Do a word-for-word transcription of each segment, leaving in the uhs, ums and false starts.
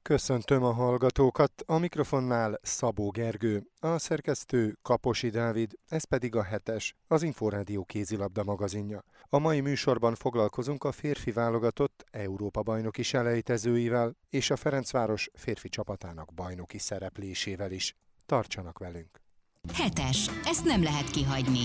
Köszöntöm a hallgatókat, a mikrofonnál Szabó Gergő, a szerkesztő Kaposi Dávid, ez pedig a hetes, az Inforádió kézilabda magazinja. A mai műsorban foglalkozunk a férfi válogatott Európa-bajnoki selejtezőivel és a Ferencváros férfi csapatának bajnoki szereplésével is. Tartsanak velünk! Hetes, ezt nem lehet kihagyni.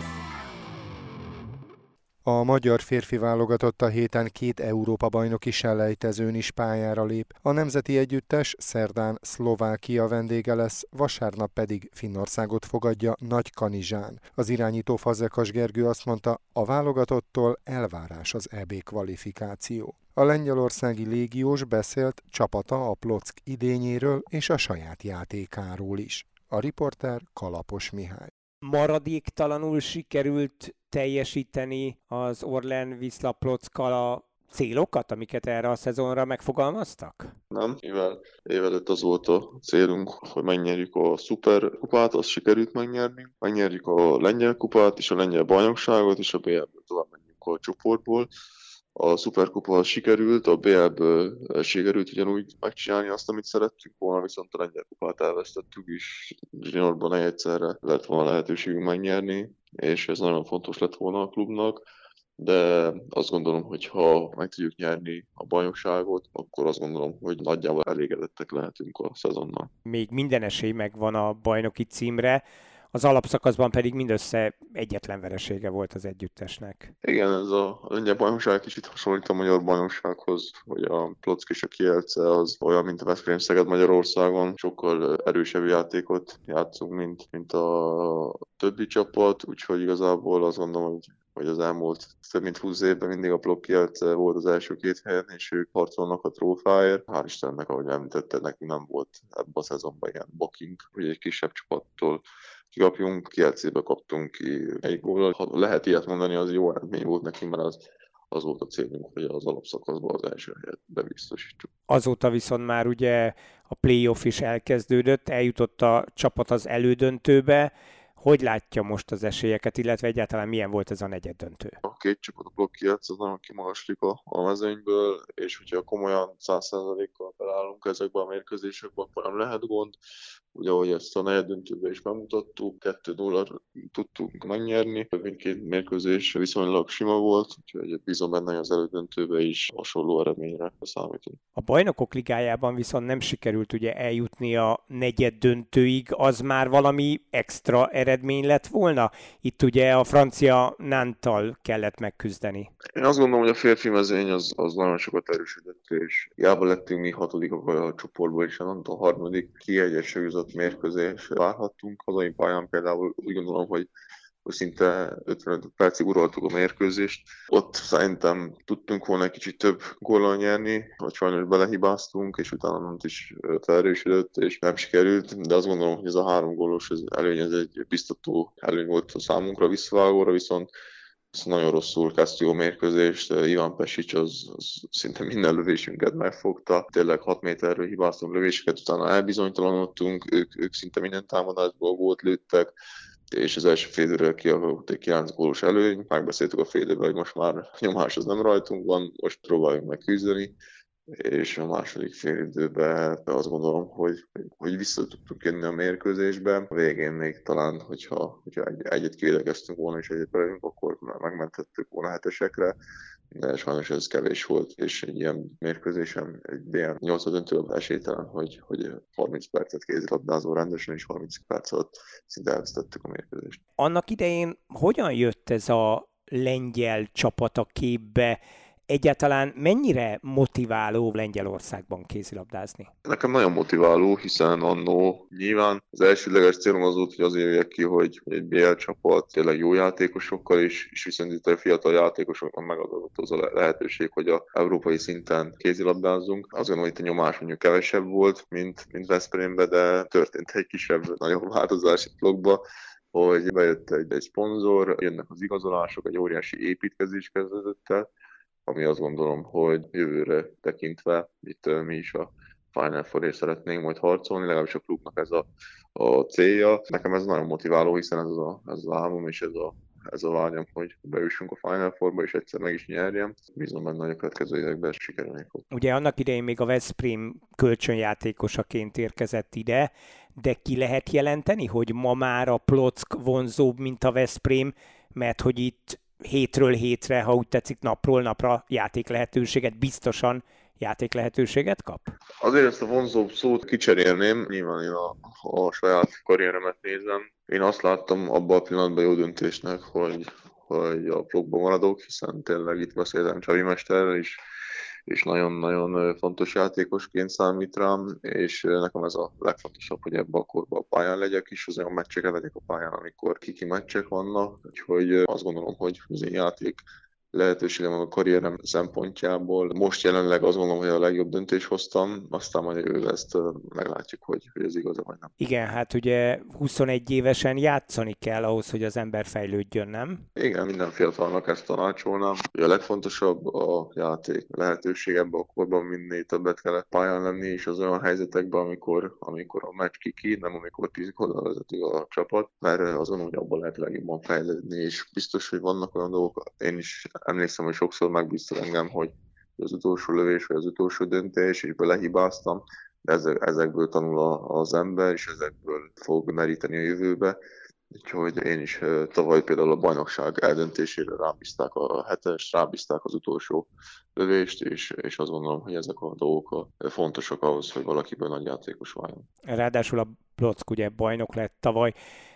A magyar férfi válogatott a héten két Európa-bajnoki selejtezőn is pályára lép. A nemzeti együttes szerdán Szlovákia vendége lesz, vasárnap pedig Finnországot fogadja Nagykanizsán. Az irányító Fazekas Gergő azt mondta, a válogatottól elvárás az é bé kvalifikáció. A lengyelországi légiós beszélt csapata a Plock idényéről és a saját játékáról is. A riporter Kalapos Mihály. Maradéktalanul sikerült teljesíteni az Orlen Wisla Plockkal a célokat, amiket erre a szezonra megfogalmaztak? Nem, mivel évelőtt az volt a célunk, hogy megnyerjük a szuperkupát, azt sikerült megnyerni. Megnyerjük a lengyel kupát és a lengyel bajnokságot, és a bé el-ből tovább menjünk a csoportból. A szuperkupa sikerült, a bé el-ből sikerült ugyanúgy megcsinálni azt, amit szerettünk volna, viszont a lengyel kupát elvesztettük is. Zsinórban egyszerre lett volna lehetőségünk megnyerni, és ez nagyon fontos lett volna a klubnak. De azt gondolom, hogy ha meg tudjuk nyerni a bajnokságot, akkor azt gondolom, hogy nagyjából elégedettek lehetünk a szezonnal. Még minden esély megvan a bajnoki címre, az alapszakaszban pedig mindössze egyetlen veresége volt az együttesnek. Igen, ez a lengyel bajnokság kicsit hasonlít a magyar bajnoksághoz, hogy a Plock és a Kielce az olyan, mint a Veszprém Szeged Magyarországon. Sokkal erősebb játékot játszunk, mint, mint a többi csapat, úgyhogy igazából azt gondolom, hogy hogy az elmúlt több mint húsz évben mindig a Plock Kielce volt az első két helyen, és ők harcolnak a trófáért. Hál' Istennek, ahogy említetted, nekünk nem volt ebben a szezonban ilyen bokink, hogy egy kisebb csapattól kikapjunk, Kielcébe kaptunk ki egy góllal. Ha lehet ilyet mondani, az jó eredmény volt nekünk, mert az, az volt a célunk, hogy az alapszakaszban az első helyet bebiztosítsuk. Azóta viszont már ugye a playoff is elkezdődött, eljutott a csapat az elődöntőbe. Hogy látja most az esélyeket, illetve egyáltalán milyen volt ez a negyeddöntő? A két csapat, a Plock Kielce az nagyon kimagaslik a, a mezőnyből, és hogyha komolyan száz százalékkal felállunk ezekben a mérkőzésekben, akkor nem lehet gond. Ugye, ahogy ezt a negyeddöntőben is bemutattuk, kettő nulla tudtunk megnyerni. Mindkét mérkőzés viszonylag sima volt, úgyhogy bízom benne, hogy az elődöntőben is hasonló eredményre számítunk. A Bajnokok Ligájában viszont nem sikerült ugye eljutni a negyeddöntőig, az már valami extra eredmény lett volna? Itt ugye a francia Nantes-tal kellett megküzdeni. Én azt gondolom, hogy a férfi mezőny az, az nagyon sokat erősödött, és hiába lettünk mi hatodikak a csoportból, és a Nantes a harmadik kiegyensúlyozott mérkőzés várhattunk. Hazai pályán például úgy gondolom, hogy szinte ötvenöt percig uraltuk a mérkőzést. Ott szerintem tudtunk volna egy kicsit több góllal nyerni, vagy sajnos belehibáztunk, és utána nem is felerősödött, és nem sikerült, de azt gondolom, hogy ez a három gólos előny, ez egy biztató előny volt a számunkra visszavágóra, viszont nagyon rosszul kezdtük a mérkőzést. Iván Pesics az, az szinte minden lövésünket megfogta. Tényleg hat méterről hibáztunk lövéseket, utána elbizonytalanodtunk, ők, ők szinte minden támadásból gólt lőttek, és az első fél időre kialakult egy kilenc gólos előny. Megbeszéltük a fél időben, hogy most már nyomás az nem rajtunk van, most próbáljunk meg küzdeni, és a második fél időben azt gondolom, hogy, hogy vissza tudtunk jönni a mérkőzésbe. A végén még talán, hogyha, hogyha egy, egyet kivédekeztünk volna és egyet belünk, akkor megmentettük volna hetesekre, de sajnos ez kevés volt, és egy ilyen mérkőzésen, egy ilyen nyolcad döntőben esélytelen, hogy, hogy harminc percet kézilabdázó rendesen, és harminc perc alatt szinte elvesztettük a mérkőzést. Annak idején hogyan jött ez a lengyel csapat a képbe? Egyáltalán mennyire motiváló Lengyelországban kézilabdázni? Nekem nagyon motiváló, hiszen annó nyilván az elsődleges célom az volt, hogy azért jöjjek ki, hogy egy bé el csapat tényleg jó játékosokkal is, és viszont itt a fiatal játékosoknak megadott az a lehetőség, hogy a európai szinten kézilabdázzunk. Azt gondolom, hogy itt a nyomás mondjuk kevesebb volt, mint, mint Veszprémben, de történt egy kisebb, nagyobb változás itt Plockba, hogy bejött egy, egy szponzor, jönnek az igazolások, egy óriási építkezés kezdődött el, ami azt gondolom, hogy jövőre tekintve itt uh, mi is a Final Fourért szeretnénk majd harcolni, legalábbis a klubnak ez a, a célja. Nekem ez nagyon motiváló, hiszen ez, a, ez az álmom és ez a, ez a vágyam, hogy beüssünk a Final Fourba, és egyszer meg is nyerjem. Bízom benne, hogy a következő években sikerülni fog. Ugye annak idején még a Veszprém kölcsönjátékosaként érkezett ide, de ki lehet jelenteni, hogy ma már a Plock vonzóbb, mint a Veszprém, mert hogy itt hétről hétre, ha úgy tetszik, napról napra játék lehetőséget, biztosan játék lehetőséget kap? Azért ezt a vonzóbb szót kicserélném, nyilván én a, a saját karrieremet nézem. Én azt láttam abban a pillanatban jó döntésnek, hogy, hogy a Plockban maradok, hiszen tényleg itt beszéltem Csabi mesterrel is, és nagyon-nagyon fontos játékosként számít rám, és nekem ez a legfontosabb, hogy ebben a korban a pályán legyek, és az olyan meccseket legyek a pályán, amikor kiki meccsek vannak, úgyhogy azt gondolom, hogy az én játék lehetőségem a karrierem szempontjából. Most jelenleg azt gondolom, hogy a legjobb döntést hoztam, aztán majd jövőre ezt meglátjuk, hogy, hogy ez igaz vagy nem. Igen, hát ugye huszonegy évesen játszani kell ahhoz, hogy az ember fejlődjön, nem? Igen, minden fiatalnak ezt tanácsolnám. A legfontosabb a játék lehetőség ebben a korban, minél többet kellett pályán lenni, és az olyan helyzetekben, amikor, amikor a meccs kiki, nem amikor tíz góllal vezető a csapat, mert azon, hogy abban lehet legjobban fejlődni, és biztos, hogy vannak olyan dolgok, én is emlékszem, hogy sokszor megbíztak engem, hogy az utolsó lövés, vagy az utolsó döntés, és belehibáztam, de ezekből tanul az ember, és ezekből fog meríteni a jövőbe. Úgyhogy én is tavaly például a bajnokság eldöntésére rábízták a hetes, rábízták az utolsó lövést, és, és azt gondolom, hogy ezek a dolgok fontosak ahhoz, hogy valakiből nagy játékos váljon. Ráadásul a Plock ugye bajnok lett tavaly,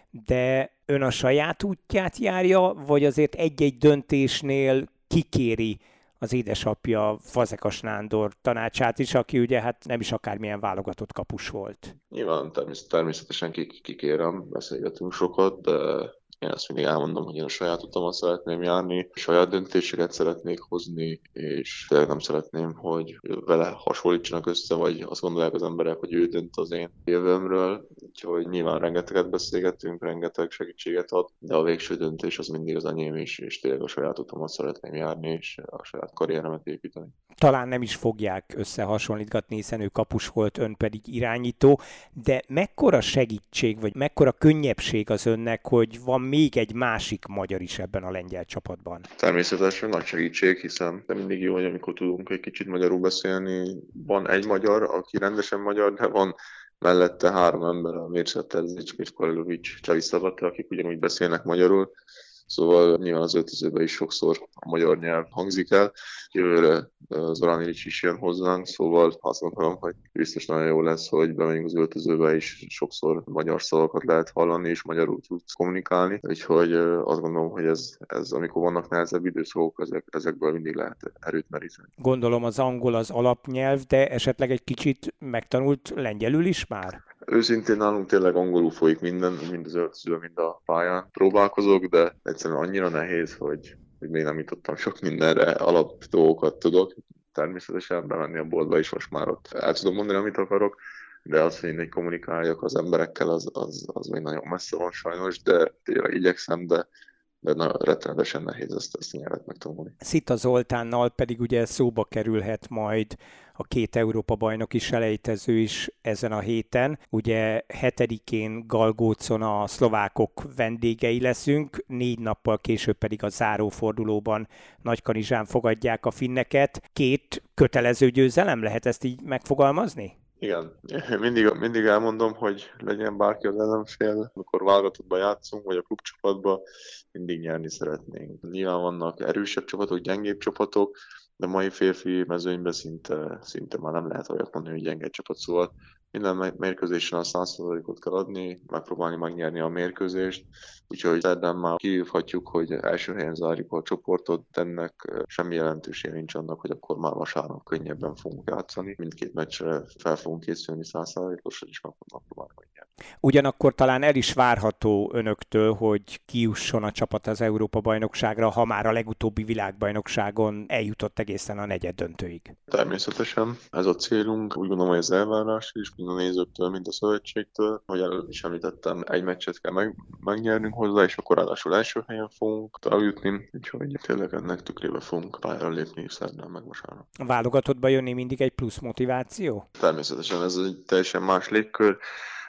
de ön a saját útját járja, vagy azért egy-egy döntésnél kikéri az édesapja Fazekas Nándor tanácsát is, aki ugye hát nem is akármilyen válogatott kapus volt? Nyilván természetesen kikérem, beszélgetünk sokat, de én ezt mindig elmondom, hogy én a saját utamat szeretném járni, saját döntéseket szeretnék hozni, és tényleg nem szeretném, hogy vele hasonlítsanak össze, vagy azt gondolják az emberek, hogy ő dönt az én jövőmről. Úgyhogy nyilván rengeteget beszélgetünk, rengeteg segítséget ad, de a végső döntés az mindig az enyém is, és tényleg a saját utamat szeretném járni, és a saját karrieremet építeni. Talán nem is fogják összehasonlítgatni, hiszen ő kapus volt, ön pedig irányító, de mekkora segítség, vagy mekkora könnyebbség az önnek, hogy van még egy másik magyar is ebben a lengyel csapatban? Természetesen nagy segítség, hiszen de mindig jó, hogy amikor tudunk egy kicsit magyarul beszélni. Van egy magyar, aki rendesen magyar, de van mellette három ember, a Mircea Terzic, Mirko Lelovics, Csavi Szabadka, akik ugyanúgy beszélnek magyarul. Szóval nyilván az öltözőben is sokszor a magyar nyelv hangzik el. Jövőre Zorán Ilics is jön hozzánk, szóval azt gondolom, hogy biztos nagyon jó lesz, hogy bemegyünk az öltözőbe, és sokszor magyar szavakat lehet hallani, és magyarul tudsz kommunikálni. Úgyhogy azt gondolom, hogy ez, ez amikor vannak nehezebb időszakok, ezek, ezekből mindig lehet erőt meríteni. Gondolom az angol az alapnyelv, de esetleg egy kicsit megtanult lengyelül is már? Őszintén nálunk tényleg angolul folyik minden, mind az öltözőben, mind a pályán. Próbálkozok, de egyszerűen annyira nehéz, hogy, hogy még nem jutottam sok mindenre, alap dolgokat tudok. Természetesen bemenni a boltba is most már ott el tudom mondani, amit akarok, de az, hogy én kommunikáljak az emberekkel, az, az, az még nagyon messze van sajnos, de tényleg igyekszem, de de nagyon rettenetesen nehéz ezt, ezt a nyelvet megtanulni. Szita Zoltánnal pedig ugye szóba kerülhet majd a két Európa-bajnoki selejtező is ezen a héten. Ugye hetedikén Galgócon a szlovákok vendégei leszünk, négy nappal később pedig a zárófordulóban Nagykanizsán fogadják a finneket. Két kötelező győzelem, lehet ezt így megfogalmazni? Igen, mindig, mindig elmondom, hogy legyen bárki az ellenfél, amikor válogatottban játszunk, vagy a klubcsapatban, mindig nyerni szeretnénk. Nyilván vannak erősebb csapatok, gyengébb csapatok, de mai férfi mezőnyben szinte, szinte már nem lehet olyat mondani, hogy gyenge csapat, szóval minden mérkőzésen a száz százalékot kell adni, megpróbálni megnyerni a mérkőzést, úgyhogy szerdán már kihívhatjuk, hogy első helyen zárjuk a csoportot, ennek semmi jelentősége nincs annak, hogy akkor már vasárnap könnyebben fogunk játszani. Mindkét meccsre fel fogunk készülni száz százalékosan, és megpróbálni megnyerni. Ugyanakkor talán el is várható önöktől, hogy kijusson a csapat az Európa-bajnokságra, ha már a legutóbbi világbajnokságon eljutott egészen a negyeddöntőig. Természetesen ez a célunk, úgy gondolom, hogy ez elvárás is, mind a nézőktől, mind a szövetségtől. Ahogy előbb is említettem, egy meccset kell meg, megnyernünk hozzá, és akkor ráadásul első helyen fogunk eljutni, úgyhogy tényleg ennek tükrébe fogunk pályára lépni szerdán meg vasárnap. A válogatottba jönni mindig egy plusz motiváció? Természetesen ez egy teljesen más légkör.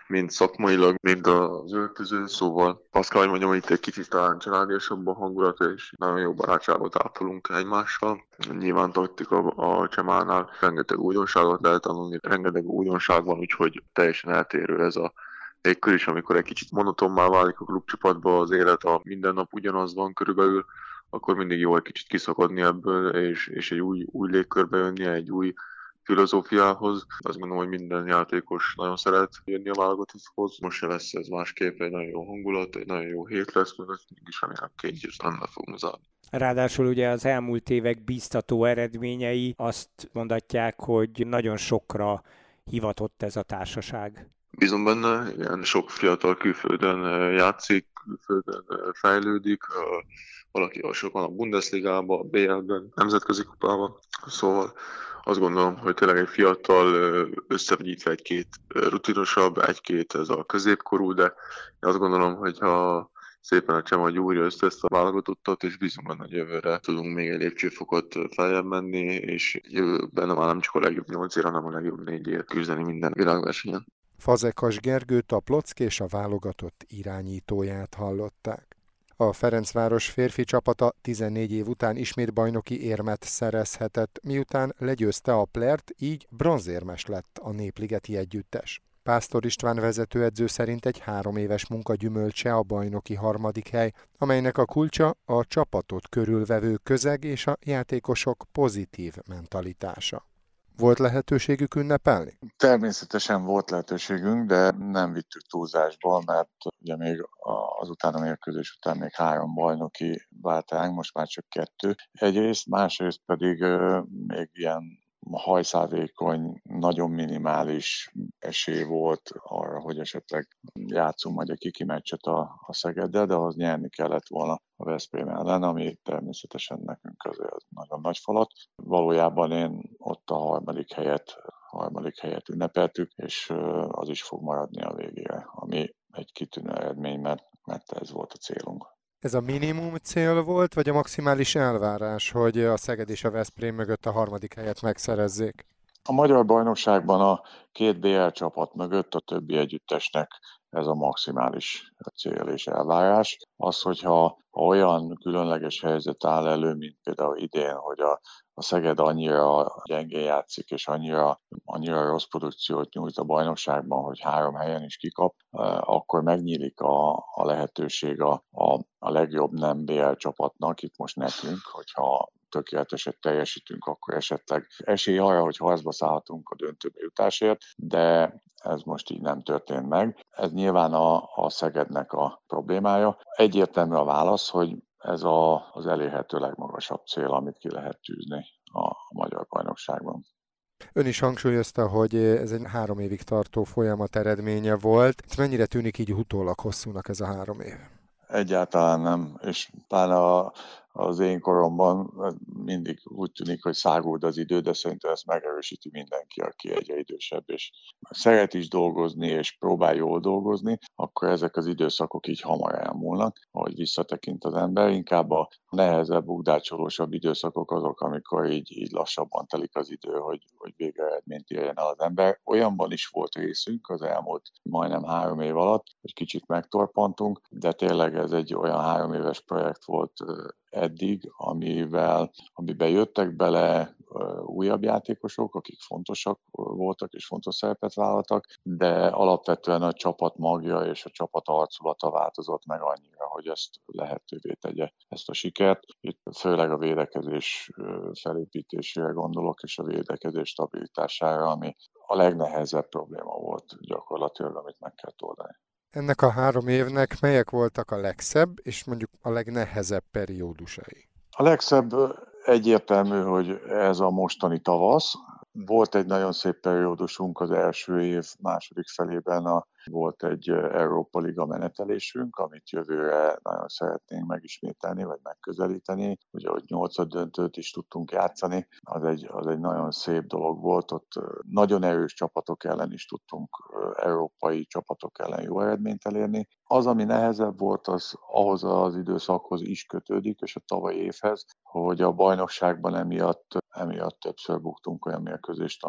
mind szakmailag, mind az öltöző, szóval azt kell, hogy mondjam, hogy itt egy kicsit talán családiasabb a hangulat, és nagyon jó barátságot ápolunk egymással. Nyilván tartik a, a Csemánál, rengeteg újdonságot lehet tanulni, rengeteg újdonság van, úgyhogy teljesen eltérő ez a légkör is, amikor egy kicsit monotonná válik a klubcsapatban az élet, a minden nap ugyanaz van körülbelül, akkor mindig jó egy kicsit kiszakadni ebből, és, és egy új, új légkörbe jönni, egy új filozófiához. Azt gondolom, hogy minden játékos nagyon szeret jönni a válogatotthoz. Most se lesz ez másképp, egy nagyon jó hangulat, egy nagyon jó hét lesz, mert mégis remélem két győzelemmel fogunk zárni. Ráadásul ugye az elmúlt évek bíztató eredményei azt mondatják, hogy nagyon sokra hivatott ez a társaság. Bízom benne, igen, sok fiatal külföldön játszik, külföldön fejlődik, valaki sokan a Bundesligában, a bé el-ben, nemzetközi kupában, szóval azt gondolom, hogy tényleg egy fiatal, összevegyítve egy-két rutinosabb, egy-két ez a középkorú, de azt gondolom, hogy ha szépen a Csema gyúrja össze ezt a válogatottat, és bízom benne, hogy jövőre tudunk még egy lépcsőfokot feljebb menni, és jövőben már nem csak a legjobb nyolcért, hanem a legjobb négyért küzdeni minden világversenyen. Fazekas Gergőt, a Plock és a válogatott irányítóját hallották. A Ferencváros férfi csapata tizennégy év után ismét bajnoki érmet szerezhetett, miután legyőzte a Plert, így bronzérmes lett a Népligeti együttes. Pásztor István vezetőedző szerint egy három éves munka gyümölcse a bajnoki harmadik hely, amelynek a kulcsa a csapatot körülvevő közeg és a játékosok pozitív mentalitása. Volt lehetőségük ünnepelni? Természetesen volt lehetőségünk, de nem vittük túlzásba, mert ugye még az utána mérkőzés után még három bajnoki vált ránk, most már csak kettő. Egyrészt, másrészt pedig még ilyen hajszálvékony, nagyon minimális esély volt arra, hogy esetleg játszunk majd a kiki meccset a, a Szegeddel, de az nyerni kellett volna a Veszprém ellen, ami természetesen nekünk azért az nagyon nagy falat. Valójában én ott a harmadik helyet, harmadik helyet ünnepeltük, és az is fog maradni a végére, ami egy kitűnő eredmény, mert, mert ez volt a célunk. Ez a minimum cél volt, vagy a maximális elvárás, hogy a Szeged és a Veszprém mögött a harmadik helyet megszerezzék? A magyar bajnokságban a két bé el csapat mögött a többi együttesnek ez a maximális cél és elvárás. Az, hogyha olyan különleges helyzet áll elő, mint például idén, hogy a, a Szeged annyira gyengén játszik, és annyira, annyira rossz produkciót nyújt a bajnokságban, hogy három helyen is kikap, akkor megnyílik a, a lehetőség a, a, a legjobb nem bé el csapatnak, itt most nekünk, hogyha tökéleteset teljesítünk, akkor esetleg esély arra, hogy harcba szállhatunk a döntőbe jutásért, de ez most így nem történt meg. Ez nyilván a, a Szegednek a problémája. Egyértelmű a válasz, hogy ez a, az elérhető legmagasabb cél, amit ki lehet tűzni a, a magyar bajnokságban. Ön is hangsúlyozta, hogy ez egy három évig tartó folyamat eredménye volt. Mennyire tűnik így utólag hosszúnak ez a három év? Egyáltalán nem, és pláne a, az én koromban mindig úgy tűnik, hogy száguld az idő, de szerintem ezt megerősíti mindenki, aki egyre idősebb, és szeret is dolgozni, és próbál jól dolgozni, akkor ezek az időszakok így hamar elmúlnak, ahogy visszatekint az ember. Inkább a nehezebb, ugdácsolósabb időszakok azok, amikor így, így lassabban telik az idő, hogy, hogy végeredményt érjen el az ember. Olyanban is volt részünk az elmúlt majdnem három év alatt, hogy kicsit megtorpantunk, de tényleg ez egy olyan három éves projekt volt eddig, amivel, amiben jöttek bele újabb játékosok, akik fontosak voltak és fontos szerepet vállaltak, de alapvetően a csapat magja és a csapat arculata változott meg annyira, hogy ezt lehetővé tegye ezt a sikert. Itt főleg a védekezés felépítésére gondolok, és a védekezés stabilitására, ami a legnehezebb probléma volt gyakorlatilag, amit meg kell oldani. Ennek a három évnek melyek voltak a legszebb és mondjuk a legnehezebb periódusai? A legszebb egyértelmű, hogy ez a mostani tavasz. Volt egy nagyon szép periódusunk az első év második felében, a, volt egy Európa Liga menetelésünk, amit jövőre nagyon szeretnénk megismételni, vagy megközelíteni. Ugye, hogy nyolcad döntőt is tudtunk játszani, az egy, az egy nagyon szép dolog volt. Ott nagyon erős csapatok ellen is tudtunk, európai csapatok ellen jó eredményt elérni. Az, ami nehezebb volt, az ahhoz az időszakhoz is kötődik, és a tavalyi évhez, hogy a bajnokságban emiatt, emiatt többször buktunk olyan mérkőzést, amit,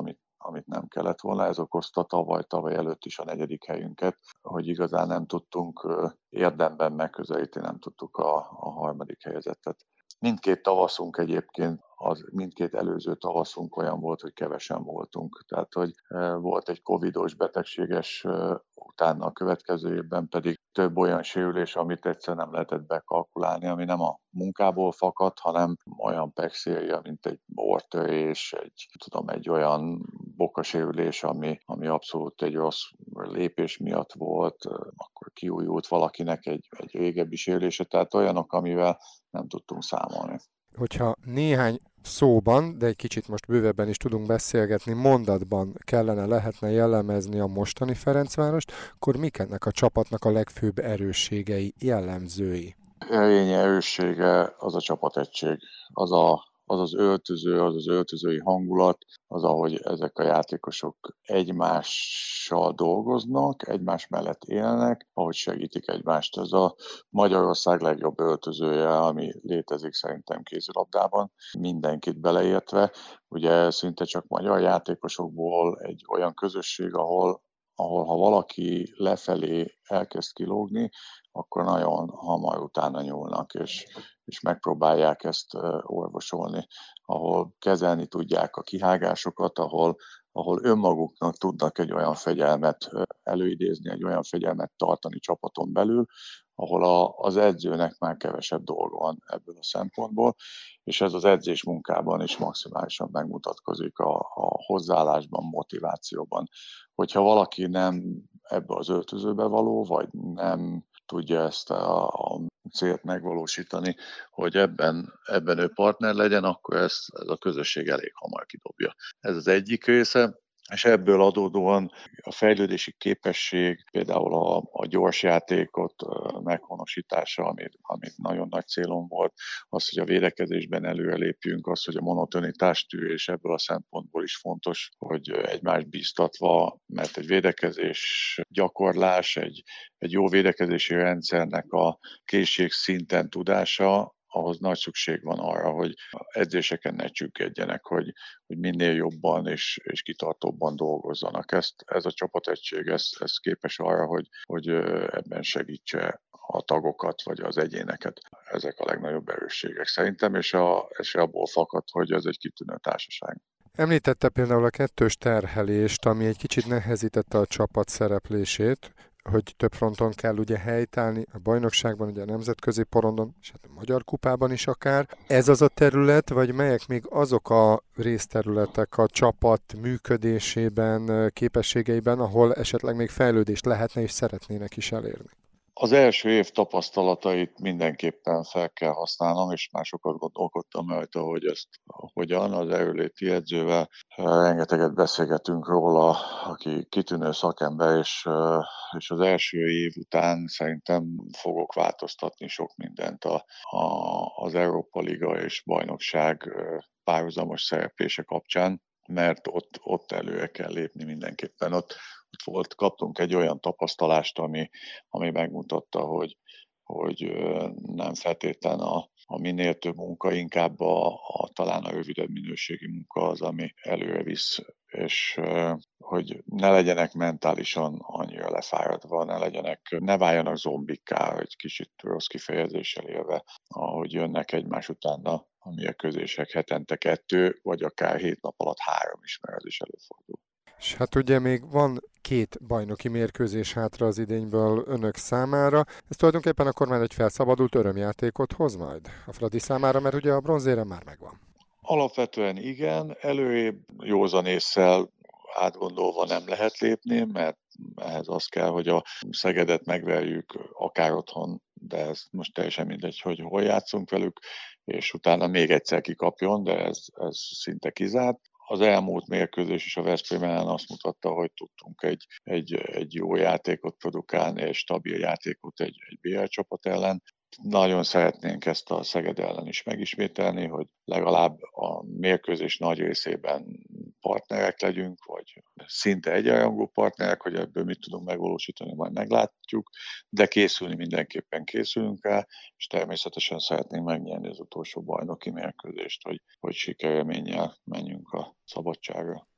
amit nem kellett volna. Ez okozta tavaly, tavaly előtt is a negyedik helyünket, hogy igazán nem tudtunk érdemben megközelíteni, nem tudtuk a, a harmadik helyezettet. Mindkét tavaszunk egyébként, az mindkét előző tavaszunk olyan volt, hogy kevesen voltunk. Tehát, hogy volt egy covidos betegséges, utána a következő évben pedig több olyan sérülés, amit egyszer nem lehetett bekalkulálni, ami nem a munkából fakadt, hanem olyan pegszéria, mint egy orrtörés, egy, tudom, egy olyan bokasérülés, ami, ami abszolút egy rossz lépés miatt volt, akkor kiújult valakinek egy, egy régebbi sérülése, tehát olyanok, amivel nem tudtunk számolni. Hogyha néhány szóban, de egy kicsit most bővebben is tudunk beszélgetni, mondatban kellene, lehetne jellemezni a mostani Ferencvárost, akkor mik ennek a csapatnak a legfőbb erősségei, jellemzői? Erényi erőssége az a csapategység, az a az az öltöző, az az öltözői hangulat, az, ahogy ezek a játékosok egymással dolgoznak, egymás mellett élnek, ahogy segítik egymást. Ez a Magyarország legjobb öltözője, ami létezik szerintem kézilabdában, mindenkit beleértve. Ugye szinte csak magyar játékosokból egy olyan közösség, ahol ahol ha valaki lefelé elkezd kilógni, akkor nagyon hamar utána nyúlnak, és, és megpróbálják ezt orvosolni, ahol kezelni tudják a kihágásokat, ahol, ahol önmaguknak tudnak egy olyan fegyelmet előidézni, egy olyan fegyelmet tartani csapaton belül, ahol a, az edzőnek már kevesebb dolga van ebből a szempontból, és ez az edzés munkában is maximálisan megmutatkozik a, a hozzáállásban, motivációban. Hogyha valaki nem ebbe az öltözőbe való, vagy nem tudja ezt a, a célt megvalósítani, hogy ebben, ebben ő partner legyen, akkor ezt, ez a közösség elég hamar kidobja. Ez az egyik része. És ebből adódóan a fejlődési képesség, például a, a gyors játékot meghonosítása, ami, ami nagyon nagy célom volt, az, hogy a védekezésben előrelépjünk, az, hogy a monotonitás tűrés ebből a szempontból is fontos, hogy egymást bíztatva, mert egy védekezés gyakorlás, egy, egy jó védekezési rendszernek a készségszinten tudása, ahhoz nagy szükség van arra, hogy edzéseken ne csüggedjenek, hogy, hogy minél jobban és, és kitartóbban dolgozzanak. Ezt, ez a csapategység ez, ez képes arra, hogy, hogy ebben segítse a tagokat vagy az egyéneket. Ezek a legnagyobb erősségek szerintem, és, a, és abból fakad, hogy ez egy kitűnő társaság. Említette például a kettős terhelést, ami egy kicsit nehezítette a csapat szereplését, hogy több fronton kell ugye helytállni, a bajnokságban, ugye a nemzetközi porondon, és hát a Magyar Kupában is akár. Ez az a terület, vagy melyek még azok a részterületek a csapat működésében, képességeiben, ahol esetleg még fejlődést lehetne és szeretnének is elérni? Az első év tapasztalatait mindenképpen fel kell használnom, és már sokat gondolkodtam rajta, hogy ezt hogyan. Az erőléti edzővel rengeteget beszélgetünk róla, aki kitűnő szakember, és, és az első év után szerintem fogok változtatni sok mindent a, a, az Európa Liga és bajnokság párhuzamos szereplése kapcsán, mert ott, ott előre kell lépni mindenképpen. Ott, ott volt, kaptunk egy olyan tapasztalást, ami, ami megmutatta, hogy, hogy nem feltétlen a, a minél több munka, inkább a, a talán a rövidebb minőségi munka az, ami előre visz, és hogy ne legyenek mentálisan annyira lefáradva, ne legyenek, ne váljanak zombikká, egy kicsit rossz kifejezéssel élve, ahogy jönnek egymás utána a mérkőzések hetente kettő, vagy akár hét nap alatt három is, mert ez is előfordul. És hát ugye még van két bajnoki mérkőzés hátra az idényből önök számára. Ez tulajdonképpen akkor már egy felszabadult örömjátékot hoz majd a Fradi számára, mert ugye a bronzérem már megvan. Alapvetően igen, előrébb józan ésszel átgondolva nem lehet lépni, mert ehhez az kell, hogy a Szegedet megverjük akár otthon, de ez most teljesen mindegy, hogy hol játszunk velük, és utána még egyszer kikapjon, de ez, ez szinte kizárt. Az elmúlt mérkőzés is a Veszprém ellen azt mutatta, hogy tudtunk egy, egy, egy jó játékot produkálni, egy stabil játékot egy, egy bé el csapat ellen. Nagyon szeretnénk ezt a Szeged ellen is megismételni, hogy legalább a mérkőzés nagy részében partnerek legyünk, vagy szinte egyenrangú partnerek, hogy ebből mit tudunk megvalósítani, majd meglátjuk, de készülni mindenképpen készülünk rá, és természetesen szeretnénk megnyerni az utolsó bajnoki mérkőzést, hogy, hogy sikerélménnyel menjünk a szabadságra.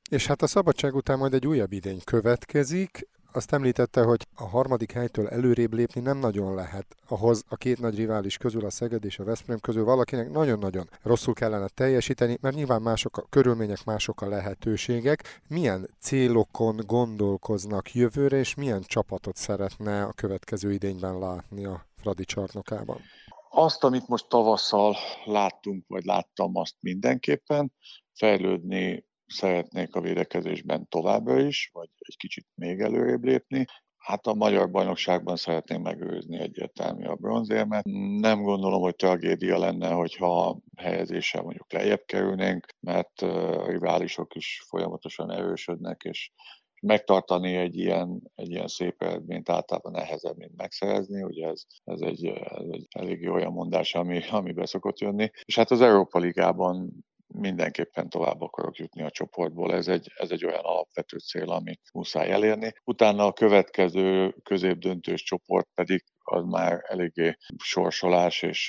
És hát a szabadság után majd egy újabb idény következik. Azt említette, hogy a harmadik helytől előrébb lépni nem nagyon lehet. Ahhoz a két nagy rivális közül, a Szeged és a Veszprém közül valakinek nagyon-nagyon rosszul kellene teljesíteni, mert nyilván mások a körülmények, mások a lehetőségek. Milyen célokon gondolkoznak jövőre, és milyen csapatot szeretne a következő idényben látni a Fradi csarnokában? Azt, amit most tavasszal láttunk, vagy láttam, azt mindenképpen fejlődni szeretnék a védekezésben továbbra is, vagy egy kicsit még előrébb lépni. Hát a magyar bajnokságban szeretném megőrizni egyértelmű a bronzérmet. Nem gondolom, hogy tragédia lenne, hogyha helyezéssel mondjuk lejjebb kerülnénk, mert a riválisok is folyamatosan erősödnek, és megtartani egy ilyen, egy ilyen szép eredményt általában nehezebb, mint megszerezni, ugye ez, ez, egy, ez egy eléggé olyan mondás, ami, ami be szokott jönni. És hát az Európa Ligában mindenképpen tovább akarok jutni a csoportból, ez egy, ez egy olyan alapvető cél, amit muszáj elérni. Utána a következő középdöntős csoport pedig az már eléggé sorsolás és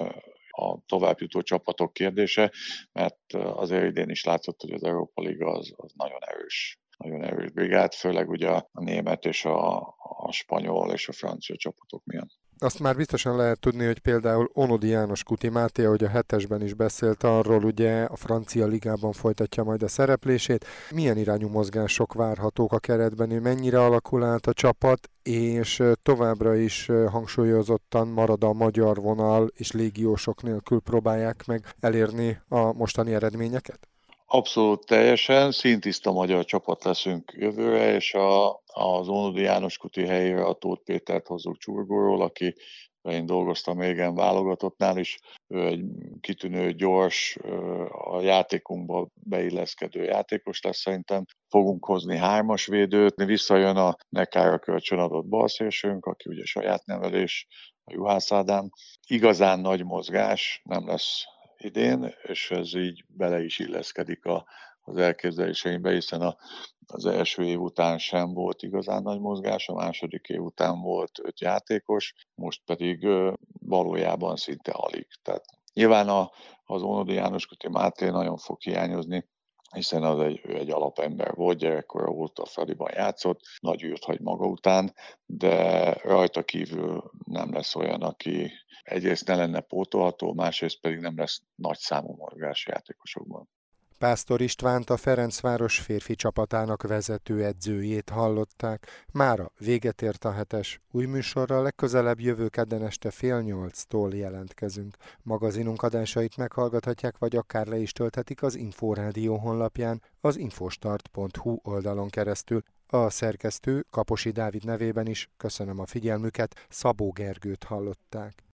a továbbjutó csapatok kérdése, mert azért idén is látszott, hogy az Európa Liga az, az nagyon erős. Nagyon erős brigád, főleg ugye a német és a, a spanyol és a francia csapatok miatt. Azt már biztosan lehet tudni, hogy például Onodi János Kuti Máté, ahogy a hetesben is beszélt arról, ugye a francia ligában folytatja majd a szereplését. Milyen irányú mozgások várhatók a keretben, ő mennyire alakul át a csapat, és továbbra is hangsúlyozottan marad a magyar vonal, és légiósok nélkül próbálják meg elérni a mostani eredményeket? Abszolút teljesen, szintiszta magyar csapat leszünk jövőre, és a, az Onodi János Kuti helyére a Tóth Pétert hozzuk Csurgóról, aki én dolgoztam régen válogatottnál is, ő egy kitűnő, gyors, a játékunkba beilleszkedő játékos lesz szerintem. Fogunk hozni hármas védőt, visszajön a Nekára kölcsönadott balszélsőnk, aki ugye saját nevelés, a Juhász Ádám. Igazán nagy mozgás nem lesz idén, és ez így bele is illeszkedik a, az elképzeléseimbe, hiszen a, az első év után sem volt igazán nagy mozgás, a második év után volt öt játékos, most pedig ö, valójában szinte alig. Tehát nyilván a, az Onodi János Kuti Máté nagyon fog hiányozni, hiszen az egy, ő egy alapember volt, gyerekkora óta a Fradiban játszott, nagy űrt hagy maga után, de rajta kívül nem lesz olyan, aki egyrészt ne lenne pótolható, másrészt pedig nem lesz nagy számú mozgás játékosokban. Pásztor Istvánt, a Ferencváros férfi csapatának vezető edzőjét hallották. Mára véget ért a hetes. Új műsorral legközelebb jövő kedden este fél nyolctól jelentkezünk. Magazinunk adásait meghallgathatják, vagy akár le is tölthetik az Inforádió honlapján, az infostart pont hu oldalon keresztül. A szerkesztő Kaposi Dávid nevében is köszönöm a figyelmüket, Szabó Gergőt hallották.